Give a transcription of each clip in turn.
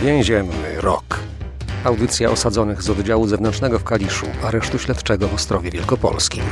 Więzienny rok. Audycja osadzonych z oddziału zewnętrznego w Kaliszu, aresztu śledczego w Ostrowie Wielkopolskim.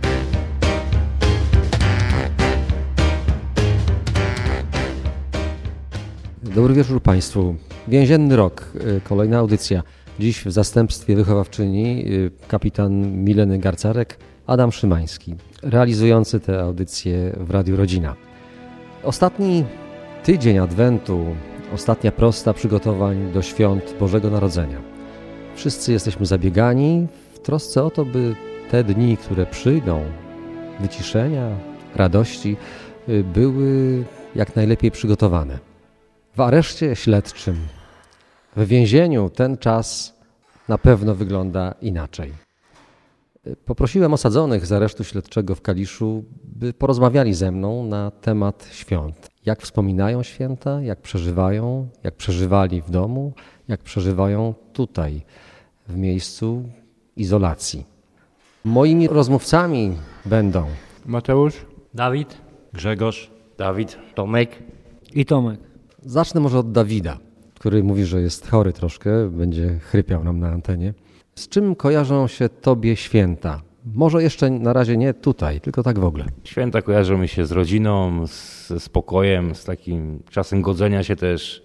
Dobry wieczór Państwu. Więzienny rok, kolejna audycja. Dziś w zastępstwie wychowawczyni kapitan Mileny Garcarek, Adam Szymański, realizujący tę audycję w Radiu Rodzina. Ostatni tydzień Adwentu, ostatnia prosta przygotowań do świąt Bożego Narodzenia. Wszyscy jesteśmy zabiegani w trosce o to, by te dni, które przyjdą, wyciszenia, radości, były jak najlepiej przygotowane. W areszcie śledczym, w więzieniu ten czas na pewno wygląda inaczej. Poprosiłem osadzonych z aresztu śledczego w Kaliszu, by porozmawiali ze mną na temat świąt. Jak wspominają święta, jak przeżywają, jak przeżywali w domu, jak przeżywają tutaj, w miejscu izolacji. Moimi rozmówcami będą Mateusz, Dawid, Grzegorz, Dawid, Tomek i Tomek. Zacznę może od Dawida, który mówi, że jest chory troszkę, będzie chrypiał nam na antenie. Z czym kojarzą się Tobie święta? Może jeszcze na razie nie tutaj, tylko tak w ogóle. Święta kojarzą mi się z rodziną, ze spokojem, z takim czasem godzenia się też,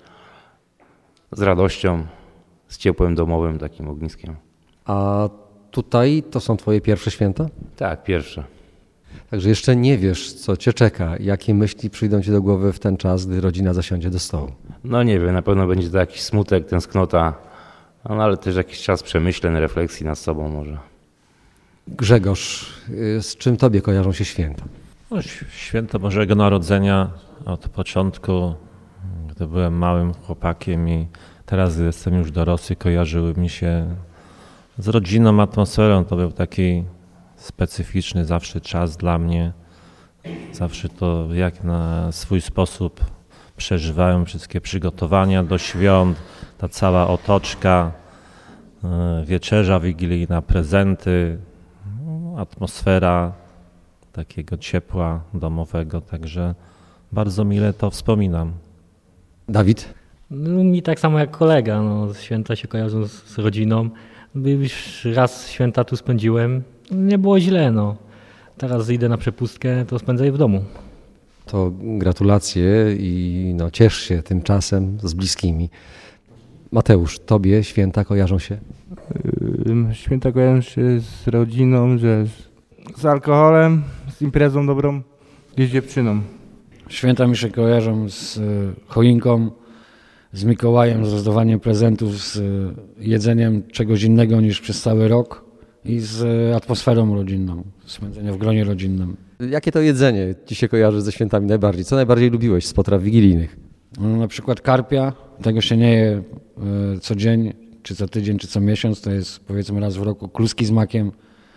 z radością, z ciepłem domowym, takim ogniskiem. A tutaj to są Twoje pierwsze święta? Tak, pierwsze. Także jeszcze nie wiesz, co Cię czeka, jakie myśli przyjdą Ci do głowy w ten czas, gdy rodzina zasiądzie do stołu. No nie wiem, na pewno będzie to jakiś smutek, tęsknota, no ale też jakiś czas przemyśleń, refleksji nad sobą może. Grzegorz, z czym Tobie kojarzą się święta? No, święto Bożego Narodzenia od początku, gdy byłem małym chłopakiem i teraz jestem już dorosły, kojarzyły mi się z rodziną, atmosferą. To był taki specyficzny zawsze czas dla mnie. Zawsze to jak na swój sposób przeżywałem wszystkie przygotowania do świąt, ta cała otoczka, wieczerza wigilijna, prezenty, atmosfera takiego ciepła domowego, także bardzo mile to wspominam. Dawid? No, mi tak samo jak kolega, święta się kojarzą z rodziną. Już raz święta tu spędziłem, nie było źle. Teraz idę na przepustkę, to spędzę je w domu. To gratulacje i ciesz się tym czasem z bliskimi. Mateusz, Tobie święta kojarzą się? Święta kojarzą się z rodziną, z alkoholem, z imprezą dobrą i z dziewczyną. Święta mi się kojarzą z choinką, z Mikołajem, z rozdawaniem prezentów, z jedzeniem czegoś innego niż przez cały rok i z atmosferą rodzinną, spędzenia w gronie rodzinnym. Jakie to jedzenie Ci się kojarzy ze świętami najbardziej? Co najbardziej lubiłeś z potraw wigilijnych? Na przykład karpia, tego się nie je co dzień, czy co tydzień, czy co miesiąc, to jest powiedzmy raz w roku, kluski z makiem,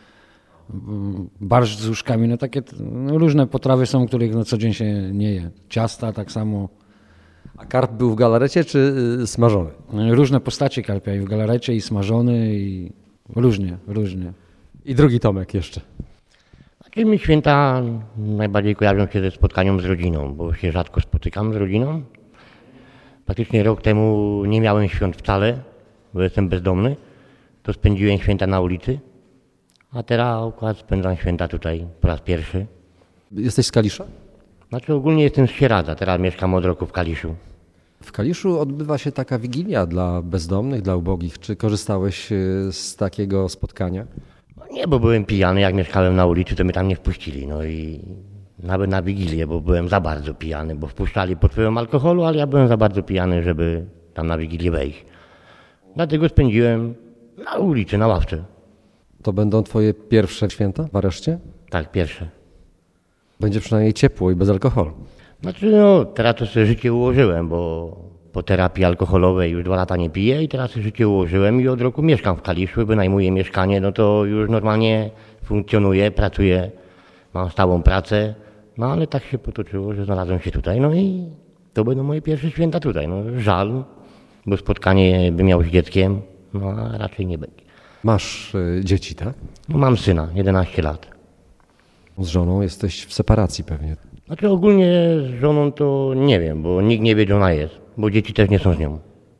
barszcz z łóżkami, takie różne potrawy są, których na co dzień się nie je. Ciasta tak samo. A karp był w galarecie czy smażony? Różne postacie karpia i w galarecie, i smażony, i różnie. I drugi Tomek jeszcze. Mi święta najbardziej kojarzą się ze spotkaniem z rodziną, bo się rzadko spotykam z rodziną. Praktycznie rok temu nie miałem świąt wcale, bo jestem bezdomny. To spędziłem święta na ulicy, a teraz akurat spędzam święta tutaj po raz pierwszy. Jesteś z Kalisza? Znaczy ogólnie jestem z Sieradza, teraz mieszkam od roku w Kaliszu. W Kaliszu odbywa się taka wigilia dla bezdomnych, dla ubogich. Czy korzystałeś z takiego spotkania? Nie, bo byłem pijany, jak mieszkałem na ulicy, to mnie tam nie wpuścili. I nawet na Wigilię, bo byłem za bardzo pijany, bo wpuszczali pod wpływem alkoholu, ale ja byłem za bardzo pijany, żeby tam na Wigilię wejść. Dlatego spędziłem na ulicy, na ławce. To będą Twoje pierwsze święta w areszcie? Tak, pierwsze. Będzie przynajmniej ciepło i bez alkoholu. Znaczy teraz to sobie życie ułożyłem, bo po terapii alkoholowej już 2 lata nie piję i teraz sobie życie ułożyłem i od roku mieszkam w Kaliszu, wynajmuję mieszkanie, to już normalnie funkcjonuję, pracuję, mam stałą pracę, ale tak się potoczyło, że znalazłem się tutaj, i to będą moje pierwsze święta tutaj. Żal, bo spotkanie bym miał z dzieckiem, a raczej nie będzie. Masz dzieci, tak? Mam syna, 11 lat. Z żoną jesteś w separacji pewnie. Znaczy ogólnie z żoną to nie wiem, bo nikt nie wie, gdzie ona jest, bo dzieci też nie są z nią.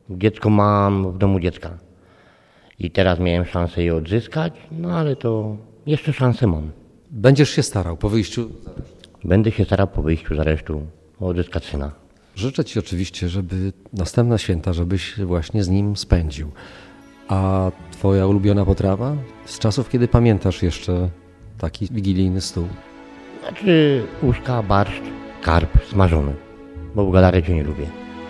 Dziecko mam w domu dziecka. I teraz miałem szansę je odzyskać, no ale to jeszcze szansę mam. Będziesz się starał po wyjściu. Będę się starał po wyjściu z aresztu odzyskać syna. Życzę Ci oczywiście, żeby następne święta, żebyś właśnie z nim spędził. A Twoja ulubiona potrawa? Z czasów, kiedy pamiętasz jeszcze taki wigilijny stół? Znaczy uszka, barszcz, karp smażony, bo w galarecie nie lubię.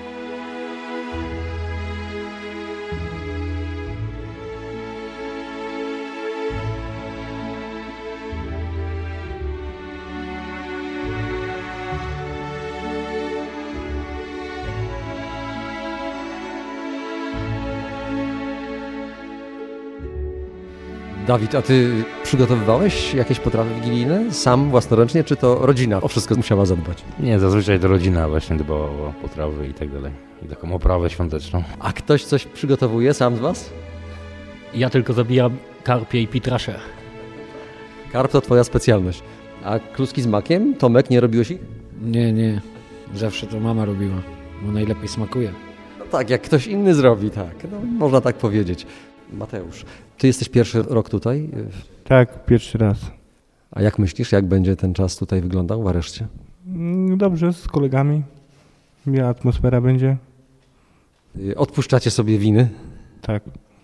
Dawid, a Ty przygotowywałeś jakieś potrawy wigilijne sam własnoręcznie, czy to rodzina o wszystko musiała zadbać? Nie, zazwyczaj to rodzina właśnie dbała o potrawy i tak dalej. I taką oprawę świąteczną. A ktoś coś przygotowuje sam z Was? Ja tylko zabijam karpie i pitrasze. Karp to Twoja specjalność. A kluski z makiem? Tomek, nie robiłeś ich? Nie. Zawsze to mama robiła, bo najlepiej smakuje. No tak, jak ktoś inny zrobi, tak. No, można tak powiedzieć. Mateusz, Ty jesteś pierwszy rok tutaj. Tak, pierwszy raz. A jak myślisz, jak będzie ten czas tutaj wyglądał w areszcie? Dobrze, z kolegami. Miła atmosfera będzie. Odpuszczacie sobie winy? Tak.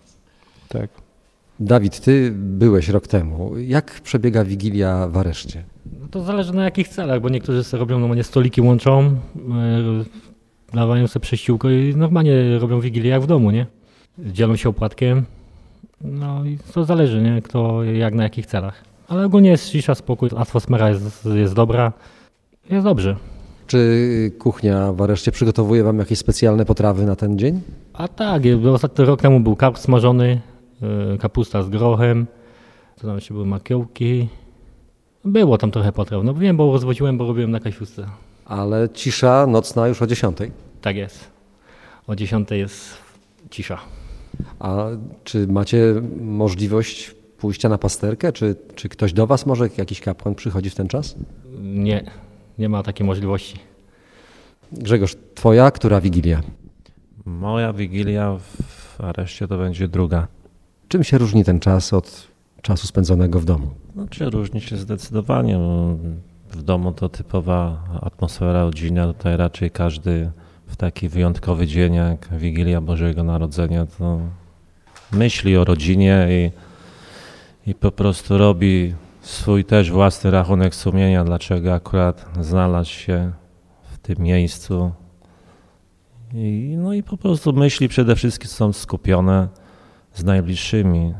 Dawid, Ty byłeś rok temu. Jak przebiega Wigilia w areszcie? No to zależy na jakich celach, bo niektórzy sobie robią normalnie stoliki łączą, dawają sobie prześciółko i normalnie robią Wigilię jak w domu, nie? Dzielą się opłatkiem. No i to zależy, nie? Kto jak na jakich celach. Ale ogólnie jest cisza, spokój, atmosfera jest dobra, jest dobrze. Czy kuchnia w areszcie przygotowuje Wam jakieś specjalne potrawy na ten dzień? A tak, ostatni rok temu był karp smażony, kapusta z grochem, to tam jeszcze były makiełki. Było tam trochę potraw, no wiem, bo rozwoziłem, bo robiłem na Kasiusce. Ale cisza nocna już o 10. Tak jest. O 10 jest cisza. A czy macie możliwość pójścia na pasterkę? Czy ktoś do Was może, jakiś kapłan przychodzi w ten czas? Nie ma takiej możliwości. Grzegorz, Twoja która Wigilia? Moja Wigilia w areszcie to będzie druga. Czym się różni ten czas od czasu spędzonego w domu? Znaczy różni się zdecydowanie. W domu to typowa atmosfera rodzinna. Tutaj raczej każdy w taki wyjątkowy dzień jak Wigilia Bożego Narodzenia to myśli o rodzinie i po prostu robi swój też własny rachunek sumienia, dlaczego akurat znalazł się w tym miejscu. No i po prostu myśli przede wszystkim są skupione z najbliższymi,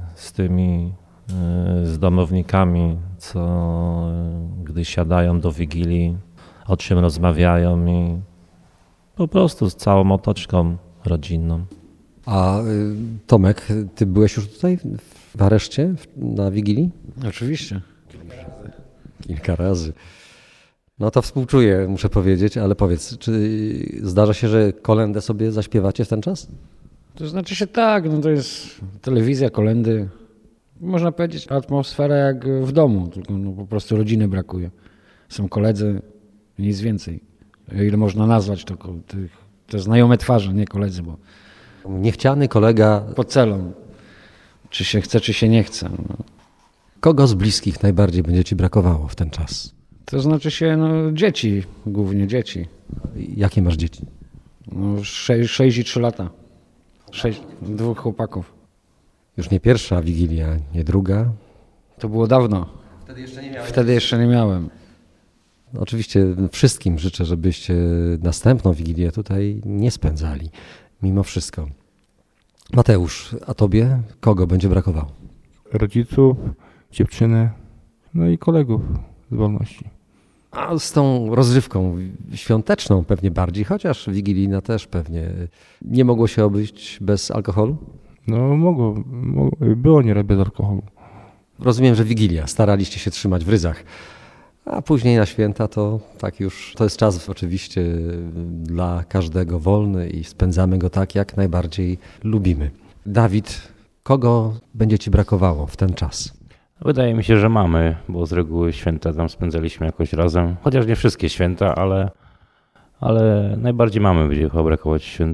z domownikami, co gdy siadają do Wigilii, o czym rozmawiają i po prostu z całą otoczką rodzinną. A Tomek, Ty byłeś już tutaj w areszcie na Wigilii? Oczywiście. Kilka razy. No to współczuję, muszę powiedzieć, ale powiedz, czy zdarza się, że kolędę sobie zaśpiewacie w ten czas? To znaczy się tak, no to jest telewizja, kolędy. Można powiedzieć atmosfera jak w domu, tylko no po prostu rodziny brakuje. Są koledzy, nic więcej. Ile można nazwać te znajome twarze, nie koledzy, bo Niechciany kolega. pod celą. Czy się chce, czy się nie chce. No. Kogo z bliskich najbardziej będzie Ci brakowało w ten czas? To znaczy się dzieci, głównie dzieci. Jakie masz dzieci? 6 i 3 lata. 2 chłopaków. Już nie pierwsza Wigilia, nie druga. To było dawno. Wtedy jeszcze nie miałem. Oczywiście wszystkim życzę, żebyście następną Wigilię tutaj nie spędzali. Mimo wszystko. Mateusz, a Tobie kogo będzie brakowało? Rodziców, dziewczyny, no i kolegów z wolności. A z tą rozrywką świąteczną pewnie bardziej, chociaż wigilijna też pewnie. Nie mogło się obejść bez alkoholu? No było nieraz bez alkoholu. Rozumiem, że Wigilia. Staraliście się trzymać w ryzach. A później na święta to tak już, to jest czas oczywiście dla każdego wolny i spędzamy go tak, jak najbardziej lubimy. Dawid, kogo będzie Ci brakowało w ten czas? Wydaje mi się, że mamy, bo z reguły święta tam spędzaliśmy jakoś razem. Chociaż nie wszystkie święta, ale najbardziej mamy będzie chyba brakować święta.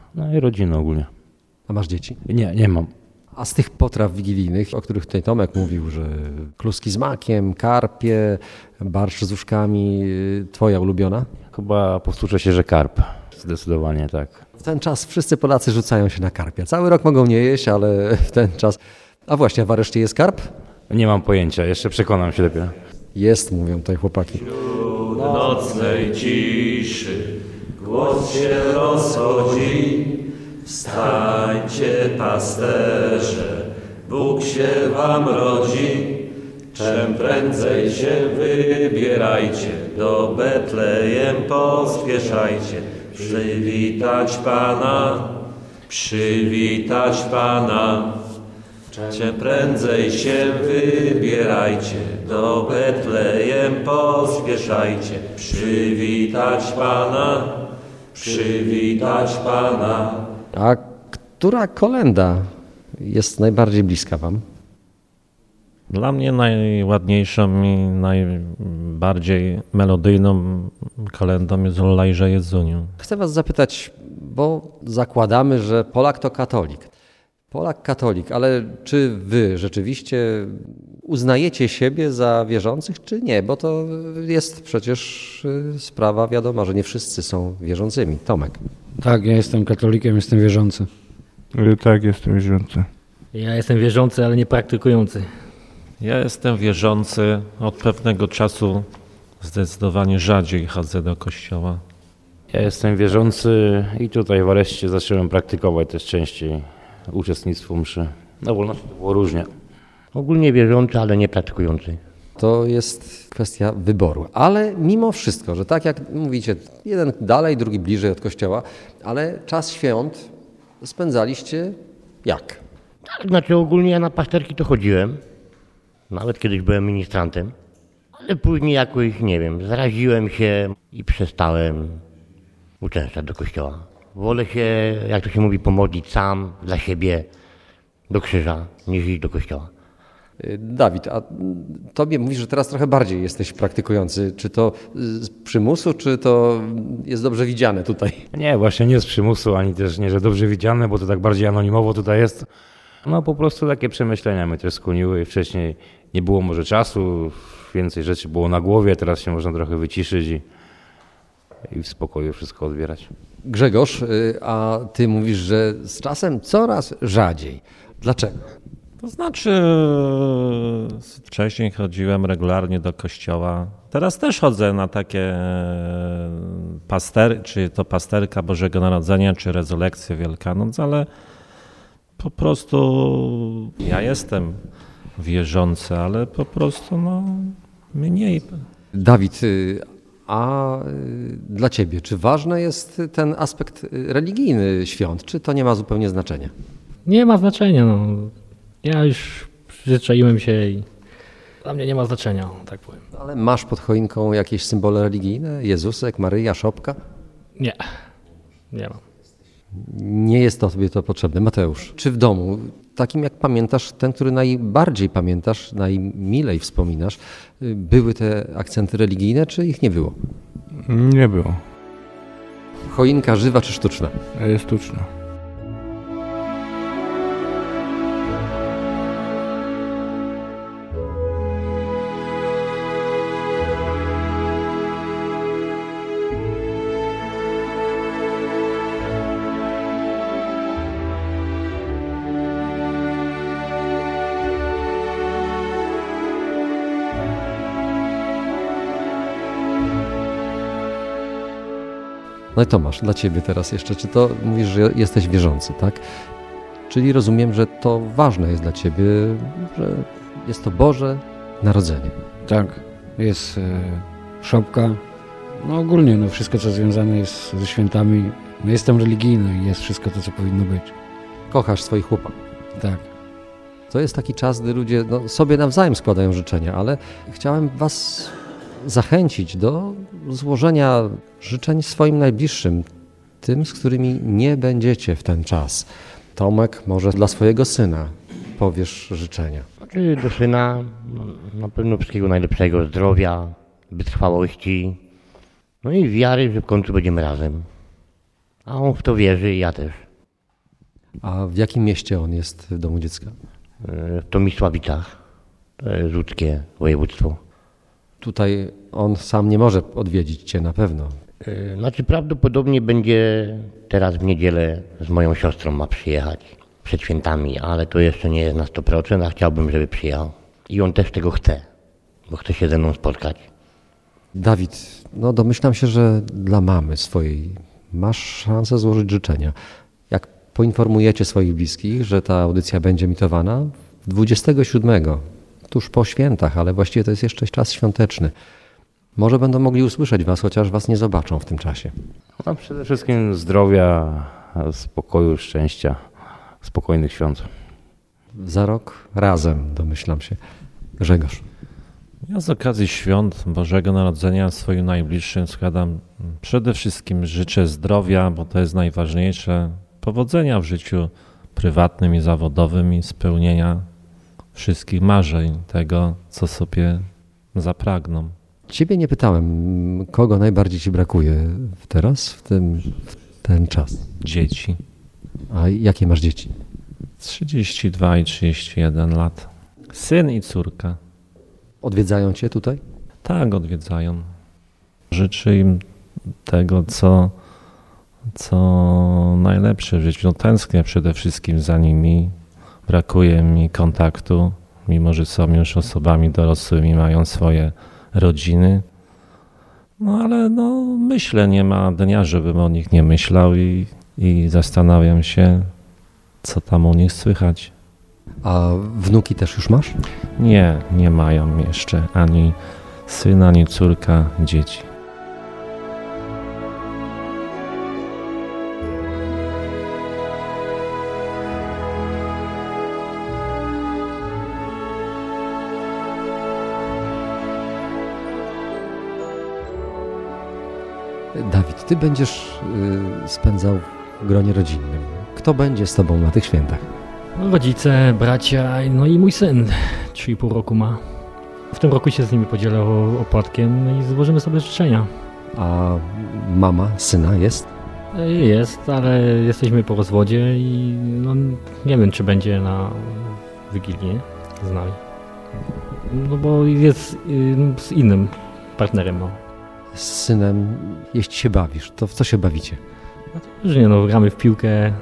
No i rodzina ogólnie. A masz dzieci? Nie mam. A z tych potraw wigilijnych, o których tutaj Tomek mówił, że kluski z makiem, karpie, barszcz z uszkami, twoja ulubiona? Chyba powtórzę się, że karp. Zdecydowanie tak. W ten czas wszyscy Polacy rzucają się na karpia. Cały rok mogą nie jeść, ale w ten czas... A właśnie, a w areszcie jest karp? Nie mam pojęcia, jeszcze przekonam się dopiero. Jest, mówią tutaj chłopaki. Wśród nocnej ciszy głos się rozchodzi. Wstańcie, pasterze, Bóg się wam rodzi. Czym prędzej się wybierajcie, do Betlejem pospieszajcie. Przywitać Pana, przywitać Pana. Czym prędzej się wybierajcie, do Betlejem pospieszajcie. Przywitać Pana, przywitać Pana. A która kolenda jest najbardziej bliska wam? Dla mnie najładniejszą i najbardziej melodyjną kolendą jest Lejże Jedzuniu. Chcę was zapytać, bo zakładamy, że Polak to katolik. Polak katolik, ale czy wy rzeczywiście uznajecie siebie za wierzących, czy nie? Bo to jest przecież sprawa wiadoma, że nie wszyscy są wierzącymi. Tomek. Tak, ja jestem katolikiem, jestem wierzący. Tak, jestem wierzący. Ja jestem wierzący, ale nie praktykujący. Ja jestem wierzący, od pewnego czasu zdecydowanie rzadziej chodzę do kościoła. Ja jestem wierzący i tutaj w areszcie zacząłem praktykować też częściej uczestnictwo mszy. Na wolności to było różnie. Ogólnie wierzący, ale nie praktykujący. To jest kwestia wyboru. Ale mimo wszystko, że tak jak mówicie, jeden dalej, drugi bliżej od kościoła, ale czas świąt spędzaliście jak? Tak, znaczy ogólnie ja na pasterki to chodziłem. Nawet kiedyś byłem ministrantem. Ale później jakoś, nie wiem, zaraziłem się i przestałem uczęszczać do kościoła. Wolę się, jak to się mówi, pomodlić sam, dla siebie, do krzyża, niż iść do kościoła. Dawid, a tobie mówisz, że teraz trochę bardziej jesteś praktykujący. Czy to z przymusu, czy to jest dobrze widziane tutaj? Nie, właśnie nie z przymusu, ani też nie, że dobrze widziane, bo to tak bardziej anonimowo tutaj jest. No po prostu takie przemyślenia mnie też skłoniły. Wcześniej nie było może czasu, więcej rzeczy było na głowie, teraz się można trochę wyciszyć i w spokoju wszystko odbierać. Grzegorz, a ty mówisz, że z czasem coraz rzadziej. Dlaczego? To znaczy, wcześniej chodziłem regularnie do kościoła. Teraz też chodzę na takie czy to pasterka Bożego Narodzenia, czy rezurekcję Wielkanoc, ale po prostu ja jestem wierzący, ale po prostu mniej. Dawid, a dla ciebie, czy ważny jest ten aspekt religijny świąt, czy to nie ma zupełnie znaczenia? Nie ma znaczenia. No. Ja już przyzwyczaiłem się i dla mnie nie ma znaczenia, tak powiem. Ale masz pod choinką jakieś symbole religijne? Jezusek, Maryja, szopka? Nie mam. Nie jest to tobie to potrzebne. Mateusz, czy w domu, takim jak pamiętasz, ten, który najbardziej pamiętasz, najmilej wspominasz, były te akcenty religijne, czy ich nie było? Nie było. Choinka żywa czy sztuczna? Jest sztuczna. No i Tomasz, dla ciebie teraz jeszcze, czy to mówisz, że jesteś wierzący, tak? Czyli rozumiem, że to ważne jest dla ciebie, że jest to Boże Narodzenie. Tak, jest szopka. No ogólnie wszystko, co związane jest ze świętami. No jestem religijny i jest wszystko to, co powinno być. Kochasz swoich chłopaków. Tak. To jest taki czas, gdy ludzie sobie nawzajem składają życzenia, ale chciałem was zachęcić do złożenia życzeń swoim najbliższym, tym, z którymi nie będziecie w ten czas. Tomek, może dla swojego syna powiesz życzenia. Znaczy do syna na pewno wszystkiego najlepszego, zdrowia, wytrwałości, no i wiary, że w końcu będziemy razem. A on w to wierzy i ja też. A w jakim mieście on jest w domu dziecka? W Tomisławicach, to jest łódzkie województwo. Tutaj on sam nie może odwiedzić cię na pewno. Znaczy prawdopodobnie będzie teraz w niedzielę z moją siostrą ma przyjechać przed świętami, ale to jeszcze nie jest na 100%, a chciałbym, żeby przyjechał. I on też tego chce, bo chce się ze mną spotkać. Dawid, no domyślam się, że dla mamy swojej masz szansę złożyć życzenia. Jak poinformujecie swoich bliskich, że ta audycja będzie emitowana 27, tuż po świętach, ale właściwie to jest jeszcze czas świąteczny. Może będą mogli usłyszeć was, chociaż was nie zobaczą w tym czasie. No, przede wszystkim zdrowia, spokoju, szczęścia, spokojnych świąt. Za rok razem, domyślam się. Grzegorz. Ja z okazji świąt Bożego Narodzenia swoim najbliższym składam przede wszystkim życzę zdrowia, bo to jest najważniejsze, powodzenia w życiu prywatnym i zawodowym i spełnienia wszystkich marzeń, tego, co sobie zapragną. Ciebie nie pytałem, kogo najbardziej ci brakuje teraz, w ten czas? Dzieci. A jakie masz dzieci? 32 i 31 lat. Syn i córka. Odwiedzają cię tutaj? Tak, odwiedzają. Życzę im tego, co najlepsze w życiu. No, tęsknię przede wszystkim za nimi. Brakuje mi kontaktu, mimo że są już osobami dorosłymi, mają swoje rodziny. No ale myślę, nie ma dnia, żebym o nich nie myślał i zastanawiam się, co tam u nich słychać. A wnuki też już masz? Nie mają jeszcze ani syn, ani córka, dzieci. Dawid, ty będziesz spędzał w gronie rodzinnym. Kto będzie z tobą na tych świętach? Rodzice, bracia, no i mój syn 3,5 roku ma. W tym roku się z nimi podzielę opłatkiem i złożymy sobie życzenia. A mama syna jest? Jest, ale jesteśmy po rozwodzie i nie wiem, czy będzie na Wigilię z nami. No bo jest z innym partnerem. No. Z synem, jeśli się bawisz, to w co się bawicie? No to różnie, gramy w piłkę,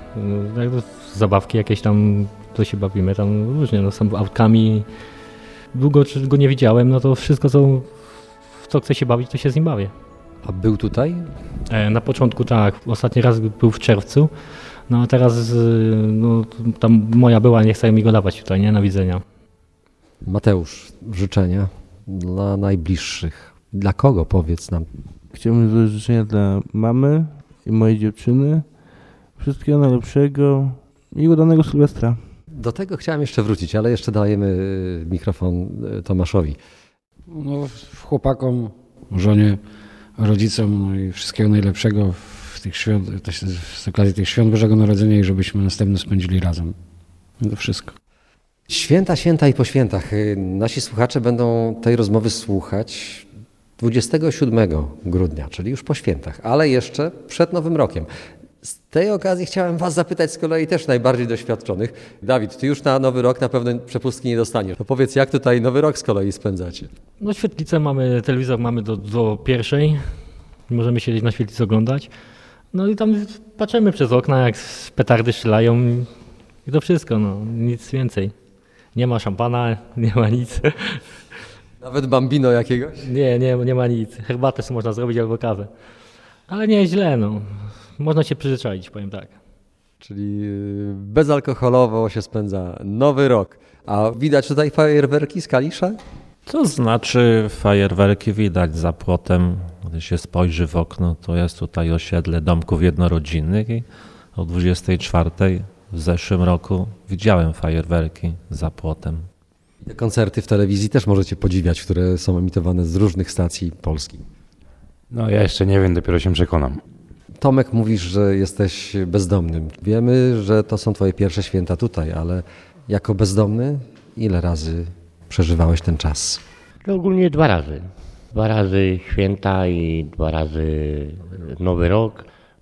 zabawki jakieś tam, to się bawimy tam różnie, są autkami. Długo go nie widziałem, no to wszystko, w co chce się bawić, to się z nim bawię. A był tutaj? Na początku tak, ostatni raz był w czerwcu, no a teraz tam moja była, nie chce mi go dawać tutaj, nie, na widzenia. Mateusz, życzenia dla najbliższych. Dla kogo, powiedz nam? Chciałbym złożyć życzenia dla mamy i mojej dziewczyny. Wszystkiego najlepszego i udanego Sylwestra. Do tego chciałem jeszcze wrócić, ale jeszcze dajemy mikrofon Tomaszowi. No, chłopakom, żonie, rodzicom i wszystkiego najlepszego w tych świąt, z okazji tych świąt Bożego Narodzenia i żebyśmy następne spędzili razem. To wszystko. Święta i po świętach. Nasi słuchacze będą tej rozmowy słuchać 27 grudnia, czyli już po świętach, ale jeszcze przed Nowym Rokiem. Z tej okazji chciałem was zapytać z kolei też najbardziej doświadczonych. Dawid, ty już na Nowy Rok na pewno przepustki nie dostaniesz. To powiedz, jak tutaj Nowy Rok z kolei spędzacie? No świetlicę mamy, telewizor mamy do 1:00. Możemy siedzieć na świetlicy oglądać. No i tam patrzymy przez okna, jak petardy strzelają i to wszystko, nic więcej. Nie ma szampana, nie ma nic. Nawet bambino jakiegoś? Nie ma nic. Herbatę sobie można zrobić albo kawę. Ale nie jest źle, Można się przyzwyczaić, powiem tak. Czyli bezalkoholowo się spędza Nowy Rok. A widać tutaj fajerwerki z Kalisza? To znaczy fajerwerki widać za płotem. Gdy się spojrzy w okno, to jest tutaj osiedle domków jednorodzinnych i o 24 w zeszłym roku widziałem fajerwerki za płotem. Te koncerty w telewizji też możecie podziwiać, które są emitowane z różnych stacji polskich. No ja jeszcze nie wiem, dopiero się przekonam. Tomek, mówisz, że jesteś bezdomnym. Wiemy, że to są twoje pierwsze święta tutaj, ale jako bezdomny ile razy przeżywałeś ten czas? To ogólnie 2 razy. 2 razy święta i 2 razy Nowy Rok,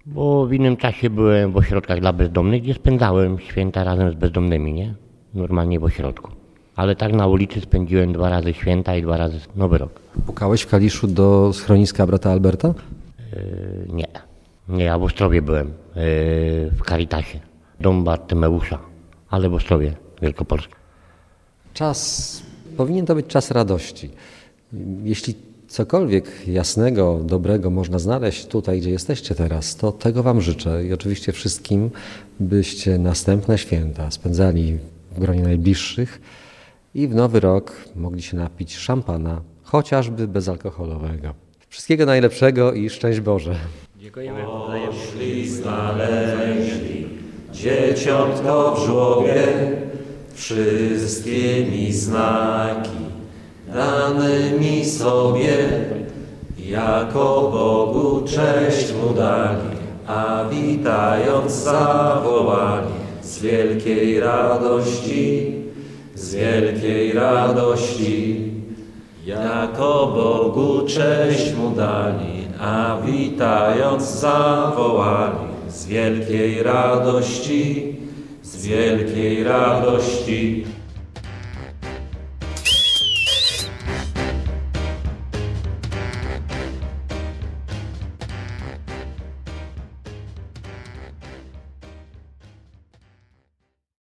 Bo w innym czasie byłem w ośrodkach dla bezdomnych, gdzie spędzałem święta razem z bezdomnymi, nie? Normalnie w ośrodku. Ale tak na ulicy spędziłem 2 razy święta i 2 razy Nowy Rok. Pukałeś w Kaliszu do schroniska brata Alberta? Nie. Nie, ja w Ostrowie byłem, w Caritasie. Dom Bartymeusza, ale w Ostrowie, Wielkopolska. Powinien to być czas radości. Jeśli cokolwiek jasnego, dobrego można znaleźć tutaj, gdzie jesteście teraz, to tego wam życzę i oczywiście wszystkim, byście następne święta spędzali w gronie najbliższych i w Nowy Rok mogli się napić szampana, chociażby bezalkoholowego. Wszystkiego najlepszego i szczęść Boże. Dziękujemy. Poszli, znaleźli dzieciątko w żłobie, wszystkie mi znaki danymi sobie, jako Bogu cześć mu dali, a witając zawołali z wielkiej radości, jako Bogu cześć mu dali, a witając zawołali z wielkiej radości.